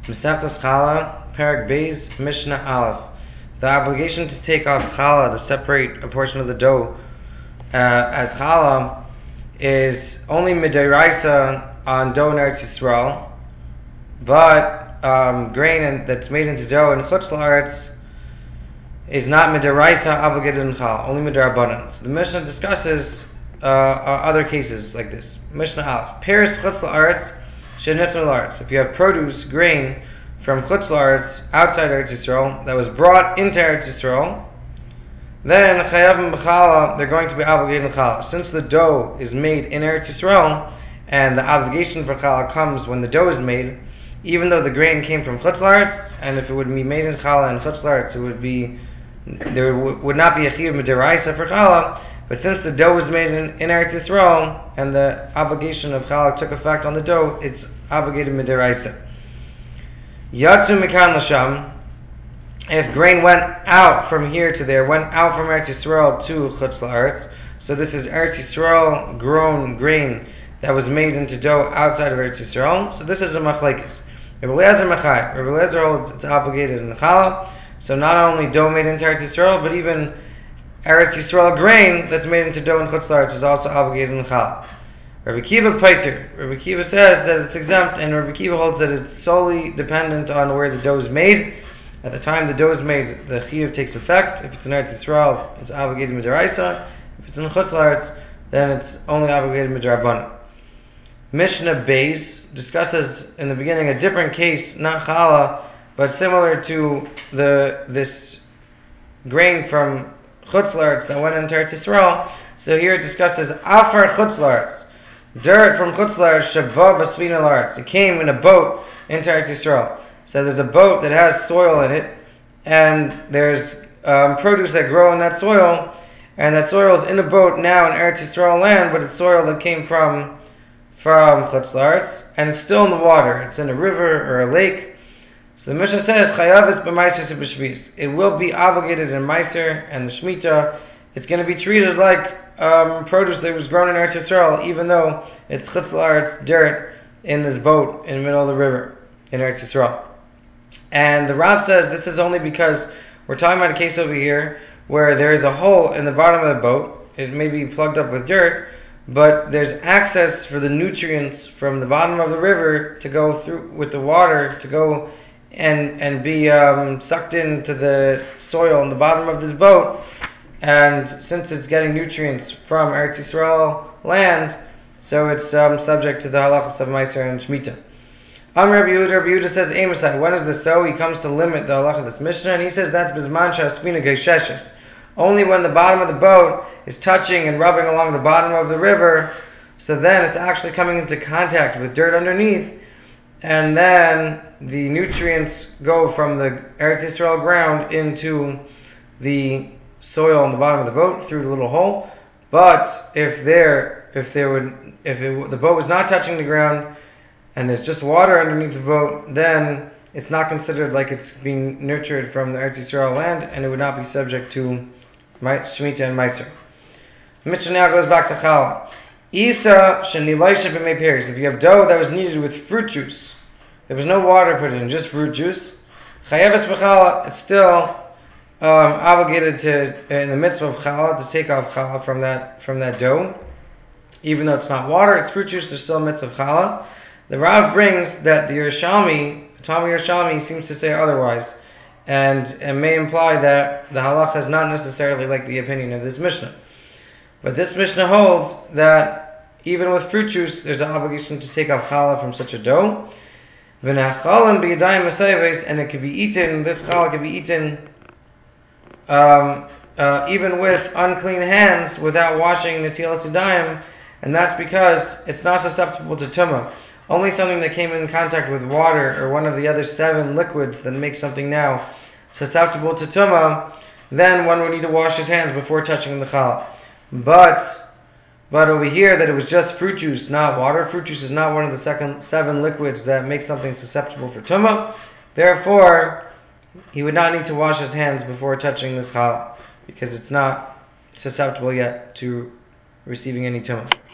Mesechtas Challah, Perek Beis, Mishnah Aleph. The obligation to take off challah, to separate a portion of the dough as challah, is only midiraisa on dough in Eretz Yisrael, but grain that's made into dough in Chutz La'aretz is not midiraisa obligated in challah, only midirabanan. So the Mishnah discusses other cases like this. Mishnah Aleph. Peres Chutz La'aretz shenitnu la'aretz. If you have produce, grain from Chutz La'aretz, outside Eretz Yisrael, that was brought into Eretz Yisrael, then chayavim b'challah, they're going to be obligated in challah. Since the dough is made in Eretz Yisrael, and the obligation for challah comes when the dough is made, even though the grain came from Chutz La'aretz, and if it would be made in challah in Chutz La'aretz, there would not be a chiyuv midiraisa for challah. But since the dough was made in Eretz Yisrael, and the obligation of challah took effect on the dough, it's obligated midiraisa. Yatsu mikan l'sham. If grain went out from here to there, went out from Eretz Yisrael to Chutz La'aretz, so this is Eretz Yisrael grown grain that was made into dough outside of Eretz Yisrael, so this is a machlekes. Rabbi Eliezer machai. Rabbi Eliezer holds it's obligated in the challah, so not only dough made into Eretz Yisrael, but even Eretz Yisrael grain that's made into dough in Chutz La'aretz is also obligated in the challah. Rabbi Kiva paiter. Rabbi Kiva says that it's exempt, and Rabbi Kiva holds that it's solely dependent on where the dough is made. At the time the dough is made, the chiyuv takes effect. If it's in Eretz Yisrael, it's obligated midiraisa. If it's in Chutz La'aretz, then it's only obligated midrabanan. Mishnah Beis discusses in the beginning a different case, not challah, but similar to this grain from Chutz La'aretz that went into Eretz Yisrael. So here it discusses afar Chutz La'aretz, dirt from Chutz La'aretz, shava b'svina la'aretz. It came in a boat into Eretz Yisrael. So there's a boat that has soil in it, and there's produce that grow in that soil, and that soil is in a boat now in Eretz Yisrael land, but it's soil that came from Chutz La'aretz, and it's still in the water. It's in a river or a lake. So the Mishnah says, Chayavis b'maiser b'shvis. It will be obligated in Meiser and the Shemitah. It's going to be treated like produce that was grown in Eretz Yisrael, even though it's Chutz La'aretz dirt in this boat in the middle of the river in Eretz Yisrael. And the Rav says this is only because we're talking about a case over here where there is a hole in the bottom of the boat. It may be plugged up with dirt, but there's access for the nutrients from the bottom of the river to go through with the water to go and be sucked into the soil in the bottom of this boat. And since it's getting nutrients from Eretz Yisrael land, so it's subject to the halachas of Meiser and Shemitah. Rabbi Yehuda says, Amosai, when is this so? He comes to limit the halacha of this Mishnah, and he says that's Bizman Shaspina Geisheshes. Only when the bottom of the boat is touching and rubbing along the bottom of the river, so then it's actually coming into contact with dirt underneath, and then the nutrients go from the Eretz Yisrael ground into the soil on the bottom of the boat through the little hole. But if the boat was not touching the ground, and there's just water underneath the boat, then it's not considered like it's being nurtured from the Eretz Yisrael land, and it would not be subject to Shemitah and Meiser. Mishnah now goes back to challah. Isa shenilaysha b'mei peris. If you have dough that was kneaded with fruit juice, there was no water put in, just fruit juice, chayeves b'challah, it's still obligated to, in the mitzvah of challah, to take off challah from that dough. Even though it's not water, it's fruit juice, there's still a mitzvah of challah. The Rav brings that the Talmud Yerushalmi seems to say otherwise, and may imply that the halacha is not necessarily like the opinion of this Mishnah. But this Mishnah holds that even with fruit juice, there's an obligation to take off challah from such a dough. And it can be eaten, this challah can be eaten even with unclean hands without washing netilas yadayim, and that's because it's not susceptible to tumah. Only something that came in contact with water or one of the other 7 liquids that make something now susceptible to tumah, then one would need to wash his hands before touching the challah. But over here that it was just fruit juice, not water. Fruit juice is not one of the 7 liquids that make something susceptible for tumah. Therefore, he would not need to wash his hands before touching this challah, because it's not susceptible yet to receiving any tumah.